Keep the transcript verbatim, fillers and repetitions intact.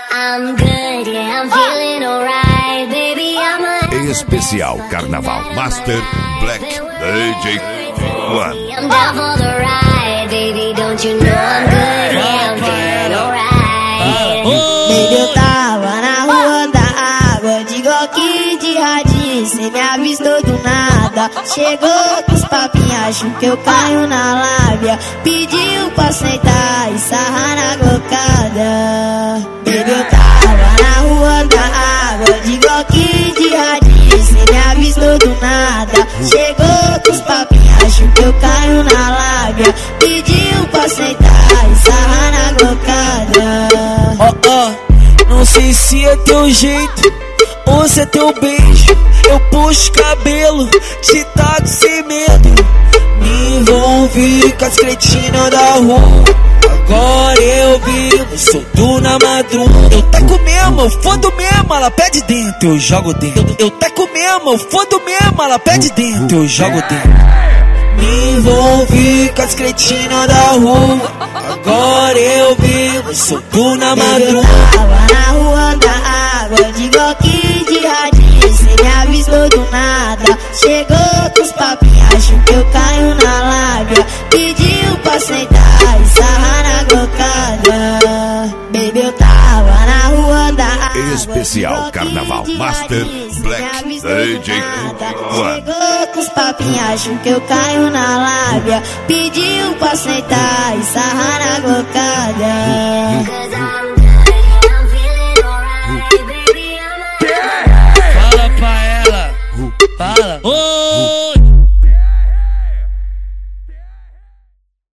I'm good, yeah, I'm feeling alright, baby, I'm a... Especial Carnaval Master Black D J One. I'm down for the ride, baby, don't you know I'm good, yeah, I'm feeling alright. Baby, eu tava na rua da água, de Glock de radinho, cê me avistou do nada. Chegou com os papinhos, acho que eu caio na lábia. Pediu pra sentar e sarrar na glocada. Baby, eu tava na rua da água, de Glock de radinho, cê me avistou do nada. Chegou com os papinhos, acho que eu caio na lábia. Pediu pra sentar e sarrar na glocada. Ó, oh, ó, oh, não sei se é teu jeito ou se é teu beijo. Eu puxo cabelo, te taco sem medo. Me envolvi com as cretinas da rua. Agora eu vivo, solto na madruga. Eu taco mesmo, eu fodo mesmo, ela pede dentro, eu jogo dentro. Eu taco mesmo, eu fodo mesmo, ela pede dentro, eu jogo dentro. Me envolvi com as cretinas da rua. Agora eu vivo, solto na madruga. Eu tava na rua da água, de Glock de radinho, cê me avistou do nada. Chegou com os papinhos, acho que eu caio na lábia. Pediu pra sentar e sarrar na glocada. Baby, eu tava na rua da água, Especial Carnaval Master Black D J One. Chegou com os papinhos, acho que eu caio na lábia. Pediu pra sentar e sarrar